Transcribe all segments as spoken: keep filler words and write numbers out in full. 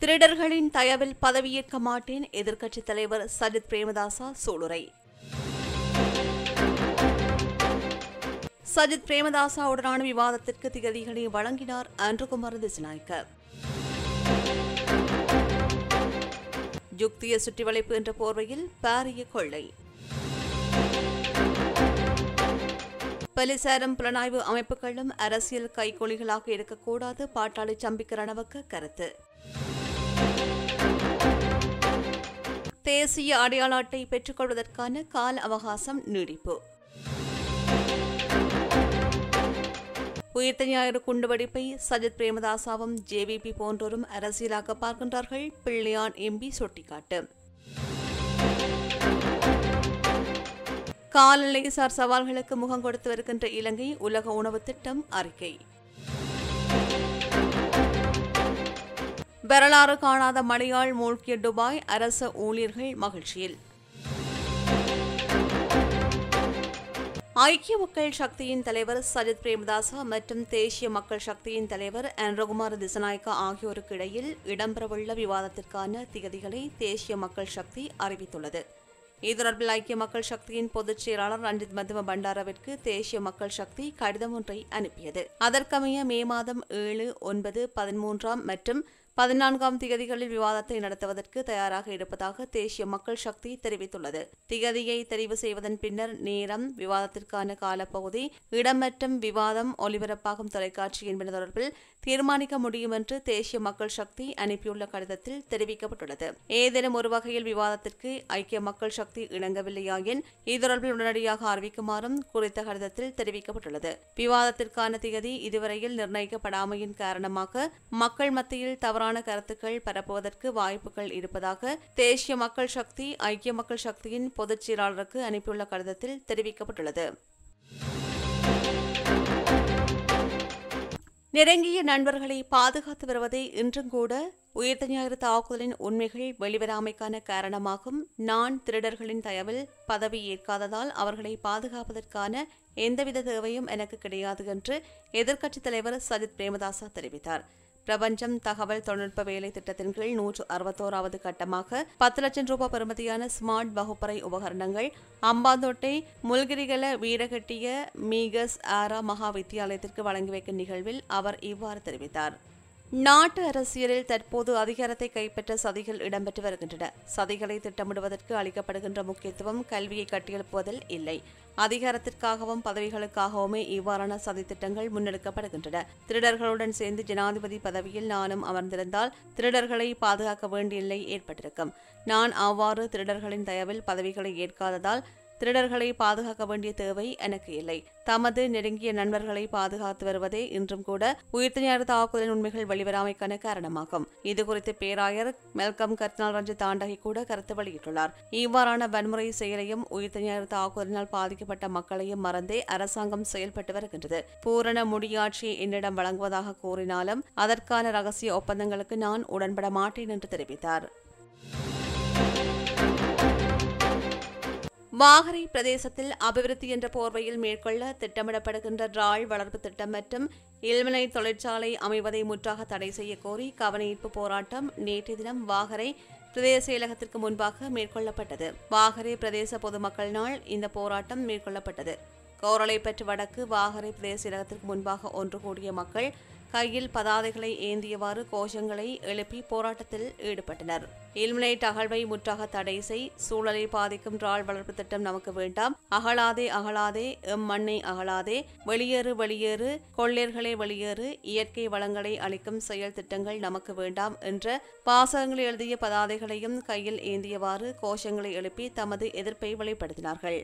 திருடர்களின் தயவில் பதவியேற்க மாட்டேன், எதிர்க்கட்சித் தலைவர் சஜித் பிரேமதாச சூளுரை. சஜித் பிரேமதாசவுடனான விவாதத்திற்கு திகதிகளை வழங்கினார் அன்றுகுமார் திசாநாயக்க. யுக்திய சுற்றிவளைப்பு என்ற போர்வையில் பாரிய கொள்ளை. பலிசாரம் புலனாய்வு அமைப்புகளும் அரசியல் கைகொலிகளாக இருக்கக்கூடாது, பாட்டாளி சம்பிக்க ரணவக்க கருத்து. தேசிய அடையாள அட்டை பெற்றுக் கொள்வதற்கான கால அவகாசம் நீடிப்பு. உயிர்த்த ஞாயிறு குண்டுவெடிப்பை சஜித் பிரேமதாசாவும் ஜேவிபி போன்றோரும் அரசியலாக்க பார்க்கின்றார்கள், பிள்ளையான் எம்பி சுட்டிக்காட்டு. காலநிலைசார் சவால்களுக்கு முகம் கொடுத்து வருகின்ற இலங்கை, உலக உணவு திட்டம் அறிக்கை. வரலாறு காணாத மழையால் மூழ்கிய துபாய், அரச ஊழியர்கள் மகிழ்ச்சியில். ஐக்கிய மக்கள் சக்தியின் தலைவர் சஜித் பிரேமதாச மற்றும் தேசிய மக்கள் சக்தியின் தலைவர் அன்றுகுமார் திசாநாயக்க ஆகியோருக்கு இடையில் இடம்பெறவுள்ள விவாதத்திற்கான திகதிகளை தேசிய மக்கள் சக்தி அறிவித்துள்ளது. இது தொடர்பில் ஐக்கிய மக்கள் சக்தியின் பொதுச் செயலாளர் ரஞ்சித் மதும பண்டாரவிற்கு தேசிய மக்கள் சக்தி கடிதம் ஒன்றை அனுப்பியது. அதற்கமைய மே மாதம் ஏழு, ஒன்பது, பதிமூன்றாம் மற்றும் பதினான்காம் திகதிகளில் விவாதத்தை நடத்துவதற்கு தயாராக இருப்பதாக தேசிய மக்கள் சக்தி தெரிவித்துள்ளது. திகதியை தெரிவு செய்வதன் பின்னர் நேரம், விவாதத்திற்கான காலப்பகுதி, இடம் மற்றும் விவாதம் ஒலிபரப்பாகும் தொலைக்காட்சி என்பது தொடர்பில் தீர்மானிக்க முடியும் என்று தேசிய மக்கள் சக்தி அனுப்பியுள்ள கடிதத்தில் தெரிவிக்கப்பட்டுள்ளது. ஏதேனும் ஒரு வகையில் விவாதத்திற்கு ஐக்கிய மக்கள் சக்தி இணங்கவில்லையாயின் இது தொடர்பில் உடனடியாக அறிவிக்குமாறும் குறித்த கடிதத்தில் தெரிவிக்கப்பட்டுள்ளது. விவாதத்திற்கான திகதி இதுவரையில் நிர்ணயிக்கப்படாமையின் காரணமாக மக்கள் மத்தியில் தவறான கருத்துக்கள் பரப்புவதற்கு வாய்ப்புகள் இருப்பதாக தேசிய மக்கள் சக்தி ஐக்கிய மக்கள் சக்தியின் பொதுச் செயலாளருக்கு அனுப்பியுள்ள கடிதத்தில் தெரிவிக்கப்பட்டுள்ளது. நெருங்கிய நண்பர்களை பாதுகாத்து வருவதே இன்றும் கூட உயிர்த்த ஞாயிறு தாக்குதலின் உண்மைகள் வெளிவராமைக்கான காரணமாகும். நான் திருடர்களின் தயவில் பதவி ஏற்காததால் அவர்களை பாதுகாப்பதற்கான எந்தவித தேவையும் எனக்கு கிடையாது என்று எதிர்க்கட்சித் தலைவர் சஜித் பிரேமதாச தெரிவித்தார். பிரபஞ்சம் தகவல் தொழில்நுட்ப வேலை திட்டத்தின் கீழ் நூற்று அறுபத்தோராவது கட்டமாக பத்து லட்சம் ரூபாய் பெறுமதியான ஸ்மார்ட் வகுப்பறை உபகரணங்கள் அம்பாந்தோட்டை முல்கிரிகல வீரகட்டிய மீகஸ் ஆரா மகா வித்தியாலயத்திற்கு வழங்கி வைக்கும் நிகழ்வில் அவர் இவ்வாறு தெரிவித்தார். நாட்டு அரசியலில் தற்போது அதிகாரத்தை கைப்பற்ற சதிகள் இடம்பெற்று வருகின்றன. சதிகளை திட்டமிடுவதற்கு அளிக்கப்படுகின்ற முக்கியத்துவம் கல்வியை கட்டியெழுப்புவதில் இல்லை. அதிகாரத்திற்காகவும் பதவிகளுக்காகவுமே இவ்வாறான சதித்திட்டங்கள் முன்னெடுக்கப்படுகின்றன. திருடர்களுடன் சேர்ந்து ஜனாதிபதி பதவியில் நானும் அமர்ந்திருந்தால் திருடர்களை பாதுகாக்க வேண்டிய நிலை ஏற்பட்டிருக்கும். நான் அவ்வாறு திருடர்களின் தயவில் பதவிகளை ஏற்காததால் திருடர்களை பாதுகாக்க வேண்டிய தேவை எனக்கு இல்லை. தமது நெருங்கிய நண்பர்களை பாதுகாத்து வருவதே இன்றும் கூட உயிர்த்த ஞாயிறு தாக்குதலின் உண்மைகள் வெளிவராமைக்கான காரணமாகும். இதுகுறித்து பேராயர் மெல்கம் கர்தினால் ரஞ்சித் தாண்டகி கூட கருத்து வெளியிட்டுள்ளார். இவ்வாறான வன்முறை செயலையும் உயிர்த்த ஞாயிறு தாக்குதலினால் பாதிக்கப்பட்ட மக்களையும் மறந்தே அரசாங்கம் செயல்பட்டு வருகின்றது. பூரண முடியாட்சியை என்னிடம் வழங்குவதாக கூறினாலும் அதற்கான ரகசிய ஒப்பந்தங்களுக்கு நான் உடன்பட மாட்டேன் என்று தெரிவித்தார். வாகரை பிரதேசத்தில் அபிவிருத்தி என்ற போர்வையில் மேற்கொள்ள திட்டமிடப்படுகின்ற ராள் வளர்ப்பு திட்டம் மற்றும் இல்மனைட் தொழிற்சாலை அமைவதை முற்றாக தடை செய்ய கோரி கவனஈர்ப்பு போராட்டம் நேற்றைய தினம் வாகரை பிரதேச செயலகத்திற்கு முன்பாக மேற்கொள்ளப்பட்டது. வாகரை பிரதேச பொதுமக்கள் நாள் இந்த போராட்டம் மேற்கொள்ளப்பட்டது. கோரளைப்பற்று வடக்கு வாகரை பிரதேச செயலகத்திற்கு முன்பாக ஒன்று கூடிய மக்கள் கையில் பதாதைகளை ஏந்தியவாறு கோஷங்களை எழுப்பி போராட்டத்தில் ஈடுபட்டனர். இல்மனைட் அகழ்வை முற்றாக தடை செய், சூழலை பாதிக்கும் ராள் வளர்ப்பு திட்டம் நமக்கு வேண்டாம், அகழாதே அகழாதே, எம் மண்ணை அகழாதே, வெளியேறு வெளியேறு, கொள்ளையர்களே வெளியேறு, இயற்கை வளங்களை அளிக்கும் செயல் திட்டங்கள் நமக்கு வேண்டாம் என்ற வாசகங்களை எழுதிய பதாதைகளையும் கையில் ஏந்தியவாறு கோஷங்களை எழுப்பி தமது எதிர்ப்பை வெளிப்படுத்தினார்கள்.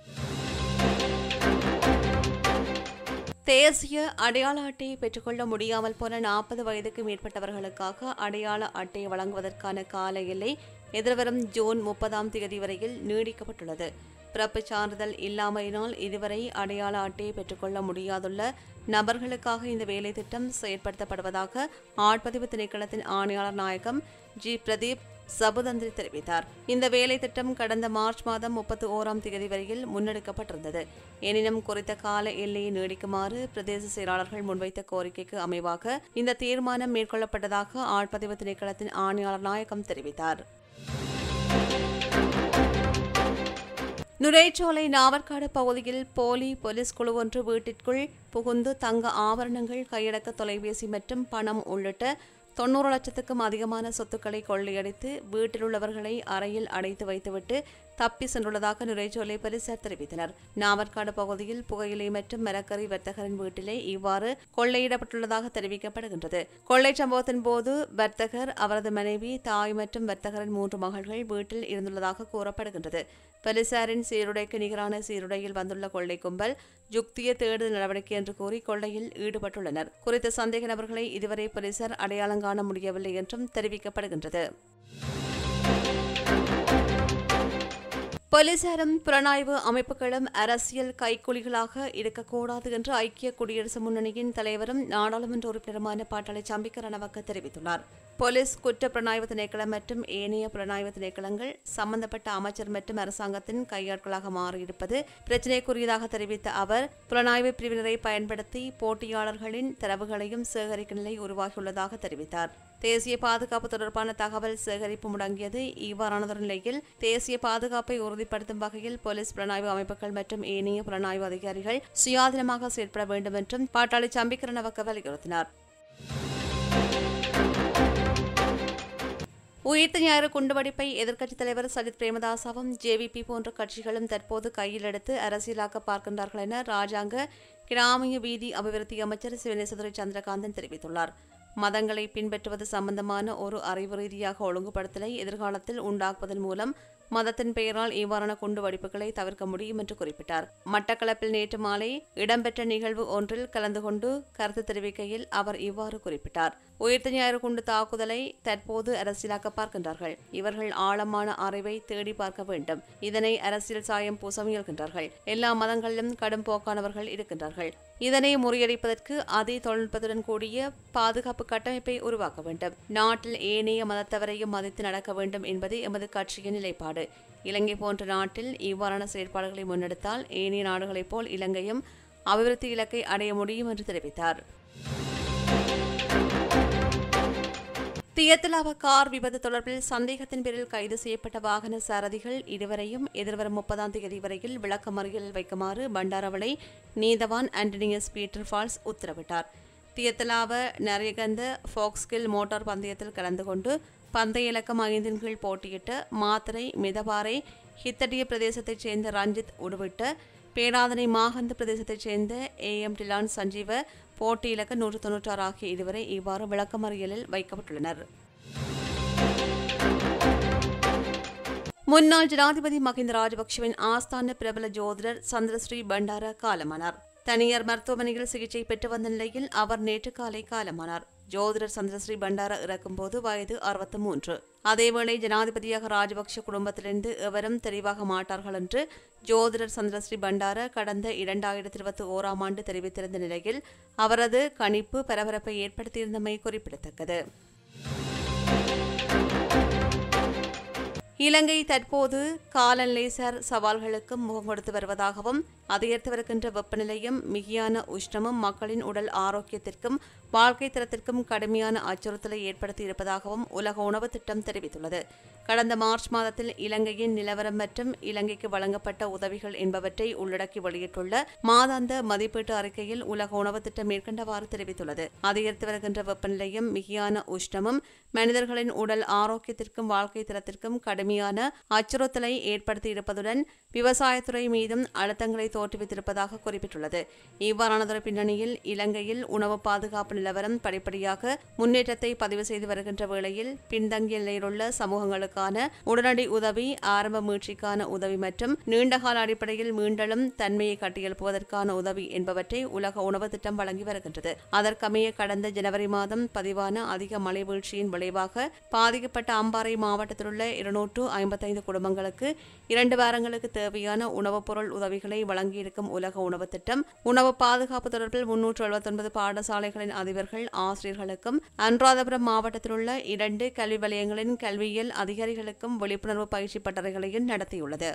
தேசிய அடையாள அட்டையை பெற்றுக்கொள்ள முடியாமல் போன நாற்பது வயதுக்கு மேற்பட்டவர்களுக்காக அடையாள அட்டை வழங்குவதற்கான கால எல்லை எதிர்வரும் ஜூன் முப்பதாம் தேதி வரையில் நீடிக்கப்பட்டுள்ளது. பிறப்புச் சான்றிதழ் இல்லாமையினால் இதுவரை அடையாள அட்டையை பெற்றுக்கொள்ள முடியாதுள்ள நபர்களுக்காக இந்த வேலை திட்டம் செயற்படுத்தப்படுவதாக ஆட்பதிவு திணைக்களத்தின் ஆணையாளர் நாயகம் ஜி பிரதீப் சபுதந்திரி தெரிவித்தார். இந்த வேலை திட்டம் கடந்த மார்ச் மாதம் முப்பத்தி ஓராம் தேதி வரையில் முன்னெடுக்கப்பட்டிருந்தது. எனினும் குறித்த கால எல்லையை நீடிக்குமாறு பிரதேச செயலாளர்கள் முன்வைத்த கோரிக்கைக்கு அமைவாக இந்த தீர்மானம் மேற்கொள்ளப்பட்டதாக ஆட்பதிவு திணைக்களத்தின் ஆணையாளர் நாயகம் தெரிவித்தார். நுரைச்சோலை நாவற்காடு பகுதியில் போலி போலீஸ் குழு ஒன்று வீட்டிற்குள் புகுந்து தங்க ஆபரணங்கள், கையடக்க தொலைபேசி மற்றும் பணம் உள்ளிட்ட தொன்னூறு லட்சத்துக்கும் அதிகமான சொத்துக்களை கொள்ளையடித்து வீட்டில் உள்ளவர்களை அறையில் அடைத்து வைத்துவிட்டு தப்பி சென்றுள்ளதாக நுரைச்சோலை போலீசார் தெரிவித்தனர். நாவற்காடு பகுதியில் புகையிலை மற்றும் மரக்கறி வர்த்தகரின் வீட்டிலே இவ்வாறு கொள்ளையிடப்பட்டுள்ளதாக தெரிவிக்கப்படுகின்றது. கொள்ளை சம்பவத்தின் போது வர்த்தகர், அவரது மனைவி, தாய் மற்றும் வர்த்தகரின் மூன்று மகள்கள் வீட்டில் இருந்துள்ளதாக கூறப்படுகின்றது. போலீசாரின் சீருடைக்கு நிகரான சீருடையில் வந்துள்ள கொள்ளை கும்பல் யுக்திய தேடுதல் நடவடிக்கை என்று கூறி கொள்ளையில் ஈடுபட்டுள்ளனர். குறித்த சந்தேக நபர்களை இதுவரை போலீசார் அடையாளம் காண முடியவில்லை என்றும் தெரிவிக்கப்படுகின்றது. போலீசாரும் புலனாய்வு அமைப்புகளும் அரசியல் கைக்கூலிகளாக இருக்கக்கூடாது என்று ஐக்கிய குடியரசு முன்னணியின் தலைவரும் நாடாளுமன்ற உறுப்பினருமான பாட்டாளி சம்பிக்க ரணவக்க தெரிவித்துள்ளார். போலீஸ் குற்ற புலனாய்வு திணைக்களம் மற்றும் ஏனைய புலனாய்வு திணைக்களங்கள் சம்பந்தப்பட்ட அமைச்சர் மற்றும் அரசாங்கத்தின் கையாட்களாக மாறியிருப்பது பிரச்சினைக்குரியதாக தெரிவித்த அவர், புலனாய்வு பிரிவினரை பயன்படுத்தி போட்டியாளர்களின் தரவுகளையும் சேகரிக்கும் நிலை உருவாகியுள்ளதாக தெரிவித்தார். தேசிய பாதுகாப்பு தொடர்பான தகவல் சேகரிப்பு முடங்கியது. இவ்வாறானதொரு நிலையில் தேசிய பாதுகாப்பை உறுதிப்படுத்தும் வகையில் போலீஸ் புலனாய்வு அமைப்புகள் மற்றும் ஏனைய புலனாய்வு அதிகாரிகள் சுயாதீனமாக செயற்பட வேண்டும் என்றும் பாட்டாளி சம்பிக்க ரணவக்க வலியுறுத்தினார். உயிர்த்த ஞாயிறு குண்டுவெடிப்பை எதிர்க்கட்சித் தலைவர் சஜித் பிரேமதாசவும் ஜேவிபி போன்ற கட்சிகளும் தற்போது கையில் எடுத்து அரசியலாக்க பார்க்கின்றார்கள் என ராஜாங்க கிராமிய வீதி அபிவிருத்தி அமைச்சர் சிவனேசதுரை சந்திரகாந்தன் தெரிவித்துள்ளார். மதங்களை பின்பற்றுவது சம்பந்தமான ஒரு அறிவு ரீதியாக ஒழுங்குபடுத்தலை எதிர்காலத்தில் உண்டாக்குவதன் மூலம் மதத்தின் பெயரால் இவ்வாறான குண்டு வெடிப்புகளை தவிர்க்க முடியும் என்று குறிப்பிட்டார். மட்டக்களப்பில் நேற்று மாலை இடம்பெற்ற நிகழ்வு ஒன்றில் கலந்து கொண்டு கருத்து தெரிவிக்கையில் அவர் இவ்வாறு குறிப்பிட்டார். உயிர்த்த ஞாயிறு குண்டு தாக்குதலை தற்போது அரசியலாக்க பார்க்கின்றார்கள். இவர்கள் ஆழமான அறிவை தேடி பார்க்க வேண்டும். இதனை அரசியல் சாயம் பூச முயல்கின்றார்கள். எல்லா மதங்களிலும் கடும் போக்கானவர்கள் இருக்கின்றார்கள். இதனை முறியடிப்பதற்கு அதி தொழில்நுட்பத்துடன் கூடிய பாதுகாப்பு கட்டமைப்பை உருவாக்க வேண்டும். நாட்டில் ஏனைய மதத்தவரையும் மதித்து நடக்க வேண்டும் என்பது எமது கட்சியின் நிலைப்பாடு. இலங்கை போன்ற நாட்டில் இவ்வாறான செயற்பாடுகளை முன்னெடுத்தால் ஏனைய நாடுகளைப் போல் இலங்கையும் அபிவிருத்தி இலக்கை அடைய முடியும் என்று தெரிவித்தார். தியத்தலாவ கார் விபத்து தொடர்பில் சந்தேகத்தின் பேரில் கைது செய்யப்பட்ட வாகன சாரதிகள் இருவரையும் எதிர்வரும் முப்பதாம் தேதி வரையில் விளக்கமறியலில் வைக்குமாறு பண்டாரவளை நீதவான் ஆண்டனியஸ் பீட்டர் ஃபால்ஸ் உத்தரவிட்டார். தியத்தலாவ நரியகந்த ஃபோக்ஸ்கில் மோட்டார் பந்தயத்தில் கலந்து கொண்டு பந்தய இலக்கம் ஐந்தின் கீழ் போட்டியிட்ட மாத்தரை மிதபாறை ஹித்தடிய பிரதேசத்தைச் சேர்ந்த ரஞ்சித் உடுவிட்ட பேராதனை மாகந்த பிரதேசத்தைச் சேர்ந்த ஏ எம் டிலான் சஞ்சீவ போட்டி இலக்க நூற்று தொன்னூற்றி ஆறு ஆகிய இதுவரை இவ்வாறு விளக்கமறியலில் வைக்கப்பட்டுள்ளனர். முன்னாள் ஜனாதிபதி மஹிந்த ராஜபக்சவின் ஆஸ்தான பிரபல ஜோதிடர் சந்திரஸ்ரீ பண்டார காலமானார். தனியார் மருத்துவமனையில் சிகிச்சை பெற்று வந்த நிலையில் அவர் நேற்று காலை காலமானார். ஜோதிடர் சந்திரஸ்ரீ பண்டார இறக்கும்போது வயது அறுபத்தி மூன்று. அதேவேளை ஜனாதிபதியாக ராஜபக்ஷ குடும்பத்திலிருந்து எவரும் தெரிவாக மாட்டார்கள் என்று ஜோதிடர் சந்திரஸ்ரீ பண்டார கடந்த இரண்டாயிரத்தி இருபத்தி ஓராம் ஆண்டு தெரிவித்திருந்த நிலையில் அவரது கணிப்பு பரபரப்பை ஏற்படுத்தியிருந்தமை குறிப்பிடத்தக்கது. இலங்கை தற்போது காலநிலைசார் சவால்களுக்கும் முகம் கொடுத்து வருவதாகவும் அதிகரித்து வருகின்ற வெப்பநிலையும் மிகையான உஷ்ணமும் மக்களின் உடல் ஆரோக்கியத்திற்கும் வாழ்க்கை தரத்திற்கும் கடுமையான அச்சுறுத்தலை ஏற்படுத்தி இருப்பதாகவும் உலக உணவு திட்டம் தெரிவித்துள்ளது. கடந்த மார்ச் மாதத்தில் இலங்கையின் நிலவரம் மற்றும் இலங்கைக்கு வழங்கப்பட்ட உதவிகள் என்பவற்றை உள்ளடக்கி வெளியிட்டுள்ள மாதாந்த மதிப்பீட்டு அறிக்கையில் உலக உணவு திட்டம் மேற்கண்டவாறு தெரிவித்துள்ளது. அதிகரித்து வருகின்ற வெப்பநிலையும் மிகையான உஷ்ணமும் மனிதர்களின் உடல் ஆரோக்கியத்திற்கும் வாழ்க்கை தரத்திற்கும் கடுமையான அச்சுறுத்தலை ஏற்படுத்தி இருப்பதுடன் விவசாயத்துறை மீதும் அழுத்தங்களை தோற்றுவித்திருப்பதாக குறிப்பிட்டுள்ளது. இவ்வாறானதொரு பின்னணியில் இலங்கையில் உணவு பாதுகாப்பு நிலவரம் படிப்படியாக முன்னேற்றத்தை பதிவு செய்து வருகின்ற வேளையில் பின்தங்கிய நிலையிலுள்ள சமூகங்களுக்கான உடனடி உதவி, ஆரம்ப மீட்சிக்கான உதவி மற்றும் நீண்டகால அடிப்படையில் மீண்டலும் தன்மையை கட்டியெழுப்புவதற்கான உதவி என்பவற்றை உலக உணவு திட்டம் வழங்கி வருகின்றது. அதற்கமைய கடந்த ஜனவரி மாதம் பதிவான அதிக மழை வீழ்ச்சியின் விளைவாக பாதிக்கப்பட்ட அம்பாறை மாவட்டத்தில் உள்ள இருநூற்று ஐம்பத்தைந்து குடும்பங்களுக்கு இரண்டு வாரங்களுக்கு தேவையான உணவுப் பொருள் உதவிகளை வழங்க வழங்கியிருக்கும் உலக உணவு திட்டம், உணவு பாதுகாப்பு தொடர்பில் முன்னூற்று எழுபத்தொன்பது பாடசாலைகளின் அதிபர்கள், ஆசிரியர்களுக்கும் அனுராதபுரம் மாவட்டத்தில் உள்ள இரண்டு கல்வி வலயங்களின் கல்வியியல் அதிகாரிகளுக்கும் விழிப்புணர்வு பயிற்சி பட்டறைகளையும் நடத்தியுள்ளது.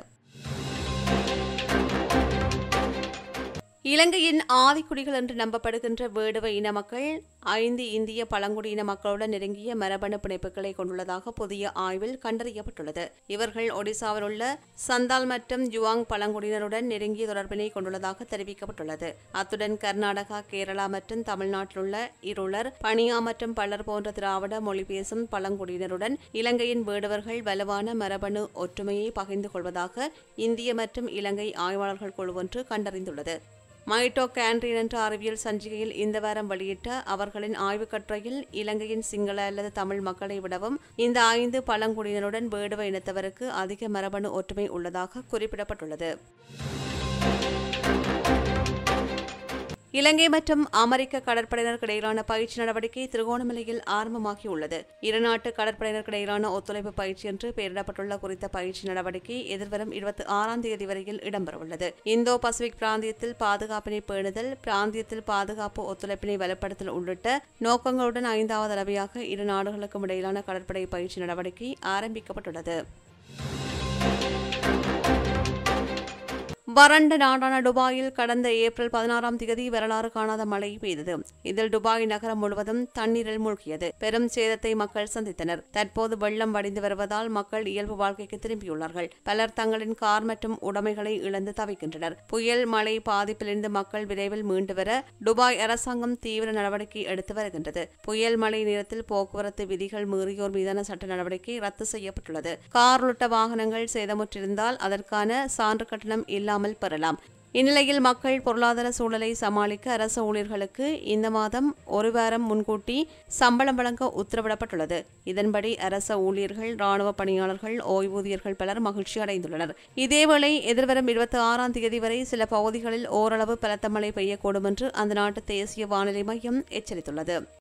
இலங்கையின் ஆதிக்குடிகள் என்று நம்பப்படுகின்ற வேடுவ இன மக்கள் ஐந்து இந்திய பழங்குடியின மக்களுடன் நெருங்கிய மரபணு பிணைப்புகளை கொண்டுள்ளதாக புதிய ஆய்வில் கண்டறியப்பட்டுள்ளது. இவர்கள் ஒடிசாவில் உள்ள சந்தால் மற்றும் யுவாங் பழங்குடியினருடன் நெருங்கிய தொடர்பினை கொண்டுள்ளதாக தெரிவிக்கப்பட்டுள்ளது. அத்துடன் கர்நாடகா, கேரளா மற்றும் தமிழ்நாட்டில் உள்ள இருளர், பனியா மற்றும் பல்லர் போன்ற திராவிட மொழி பேசும் பழங்குடியினருடன் இலங்கையின் வேடுவர்கள் வலுவான மரபணு ஒற்றுமையை பகிர்ந்து கொள்வதாக இந்திய மற்றும் இலங்கை ஆய்வாளர்கள் குழு ஒன்று கண்டறிந்துள்ளது. மைட்டோகாண்ட்ரியன் என்ற அறிவியல் சஞ்சிகையில் இந்த வாரம் வெளியிட்ட அவர்களின் ஆய்வுக் கட்டுரையில் இலங்கையின் சிங்கள அல்லது தமிழ் மக்களை விடவும் இந்த ஐந்து பழங்குடியினருடன் வேடுவ இனத்தவருக்கு அதிக மரபணு ஒற்றுமை உள்ளதாக குறிப்பிடப்பட்டுள்ளது. இலங்கை மற்றும் அமெரிக்க கடற்படையினருக்கு இடையிலான பயிற்சி நடவடிக்கை திருகோணமலையில் ஆரம்பமாகியுள்ளது. இருநாட்டு கடற்படையினருக்கு இடையிலான ஒத்துழைப்பு பயிற்சி என்று பெயரிடப்பட்டுள்ள குறித்த பயிற்சி நடவடிக்கை எதிர்வரும் இருபத்தி ஆறாம் தேதி வரையில் இடம்பெறவுள்ளது. இந்தோ பசிபிக் பிராந்தியத்தில் பாதுகாப்பினை பேணுதல், பிராந்தியத்தில் பாதுகாப்பு ஒத்துழைப்பினை வலுப்படுத்தல் உள்ளிட்ட நோக்கங்களுடன் ஐந்தாவது தடவையாக இரு நாடுகளுக்கும் இடையிலான கடற்படை பயிற்சி நடவடிக்கை ஆரம்பிக்கப்பட்டுள்ளது. வறண்ட நாடான துபாயில் கடந்த ஏப்ரல் பதினாறாம் தேதி வரலாறு காணாத மழை பெய்தது. இதில் துபாய் நகரம் முழுவதும் தண்ணீரில் மூழ்கியது. பெரும் சேதத்தை மக்கள் சந்தித்தனர். தற்போது வெள்ளம் வடிந்து வருவதால் மக்கள் இயல்பு வாழ்க்கைக்கு திரும்பியுள்ளார்கள். பலர் தங்களின் கார் மற்றும் உடைமைகளை இழந்து தவிக்கின்றனர். புயல் மழை பாதிப்பிலிருந்து மக்கள் விரைவில் மீண்டு வர துபாய் அரசாங்கம் தீவிர நடவடிக்கை எடுத்து வருகின்றது. புயல் மழை நேரத்தில் போக்குவரத்து விதிகள் மீறியோர் மீதான சட்ட நடவடிக்கை ரத்து செய்யப்பட்டுள்ளது. கார் உள்ளிட்ட வாகனங்கள் சேதமுற்றிருந்தால் அதற்கான சான்று கட்டணம் இல்லாமல் பெறலாம். இந்நிலையில் மக்கள் பொருளாதார சூழலை சமாளிக்க அரசு ஊழியர்களுக்கு இந்த மாதம் ஒரு வாரம் முன்கூட்டி சம்பளம் வழங்க உத்தரவிடப்பட்டுள்ளது. இதன்படி அரச ஊழியர்கள், ராணுவ பணியாளர்கள், ஓய்வூதியர்கள் பலர் மகிழ்ச்சி அடைந்துள்ளனர். இதேவேளை எதிர்வரும் இருபத்தி ஆறாம் தேதி வரை சில பகுதிகளில் ஓரளவு பலத்த மழை பெய்யக்கூடும் என்று அந்த நாட்டு தேசிய வானிலை மையம் எச்சரித்துள்ளது.